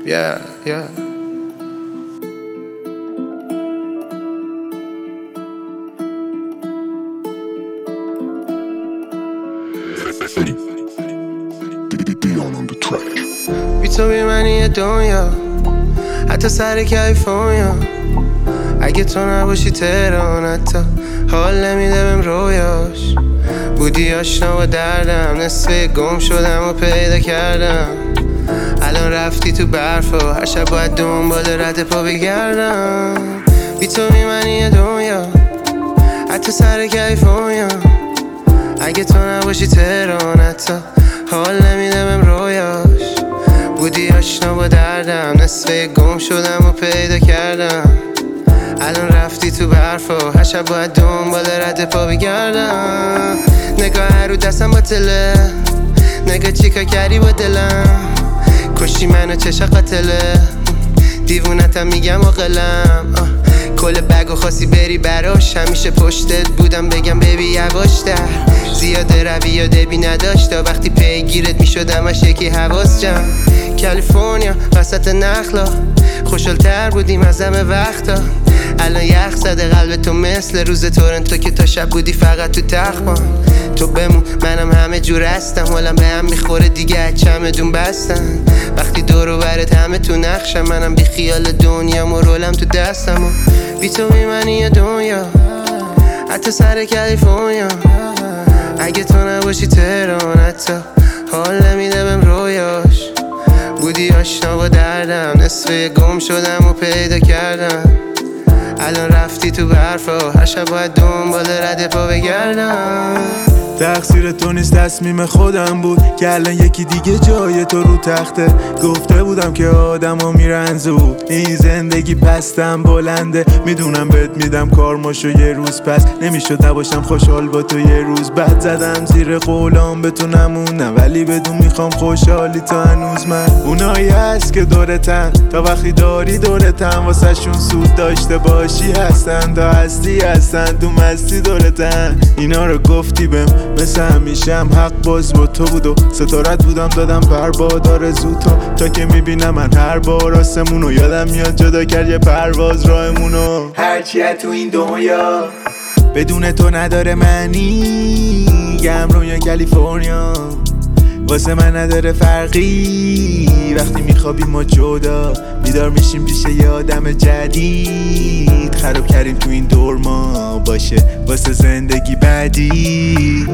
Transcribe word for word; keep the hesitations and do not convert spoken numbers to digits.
yeah, yeah. بی تو بی منی دنیا، حتی سر کیفونیا. اگه تو نباشی تهران حتی حال نمیده بهم رویاش. بودی آشنا با دردم، نصف گم شدم و پیدا کردم. الان رفتی تو برف و هر شب باید دنبال رد پا بگردم. بی تو بی منی دنیا، حتی سر کیفونیا. اگه تو نباشی تهران حتی حال نمیده بهم رویاش. بودی آشنا با دردم، نصف گم شدم و پیدا کردم. الان رفتی تو برف و هر شب باید دنبال رد پا بگردم. نگاه رو دستم با تله، نگاه چیکار کردی با دلم. کشتی منو چشا قتله، دیوونتم میگم و قلم. کل بگو خواستی بری براش، همیشه پشتت بودم بگم ببی یواشتر. زیاده روی یا دبی نداشت تا وقتی پیگیرت میشدم اش یکی حواس جمع. کالیفرنیا وسط نخلا، خوشحالتر بودیم از همه وقتا. الان یخ زده قلب تو مثل روز تورنتو که تا شب بودی فقط تو تخمام. تو بمون منم همه جور هستم، حالم به هم میخوره دیگه چمدون بستن. وقتی دور و برت همه تو نقشم، منم بی خیال دنیا و رولم تو دستم. و بی تو بی منی دنیا، حتی سر کالیفرنیا. اگه تو نباشی تهران حتی حال نمیده بهم رویاش. بودی آشنا با دردم، نصف گم شدم و پیدا کردم. الان رفتی تو برف و هر شب باید دنبال رد پا بگردم. تقصیر تو نیست تصمیم خودم بود که الان یکی دیگه جای تو رو تخته. گفته بودم که آدم ها میرن زود، این زندگی پستم بلنده. میدونم بهت میدم کارماشو یه روز پس، نمیشد نباشم خوشحال با تو یه روز. بعد زدم زیر قولام به تو نمونم، ولی بدون میخوام خوشحالی تا هنوز من. اونایی هست که دورتن تا وقتی داری دورتن، واسه شون سود داشته باشی هستن تا هستی هستن تو مستی دورتن. اینا رو گفتی بهم مثل همیشم حق باز با تو بود و ستارت بودم دادم پرباد آرزوتو. تا که میبینم من هر بار آسمونو یادم میاد جدا کرد یه پرواز راهمونو. هرچی تو این دنیا بدون تو نداره معنی، گم روی کالیفرنیا واسه من نداره فرقی. وقتی میخوابیم ما جدا، بیدار میشیم پیش یه آدم جدید. خراب کردیم تو این دور ما باشه واسه زندگی بعدی.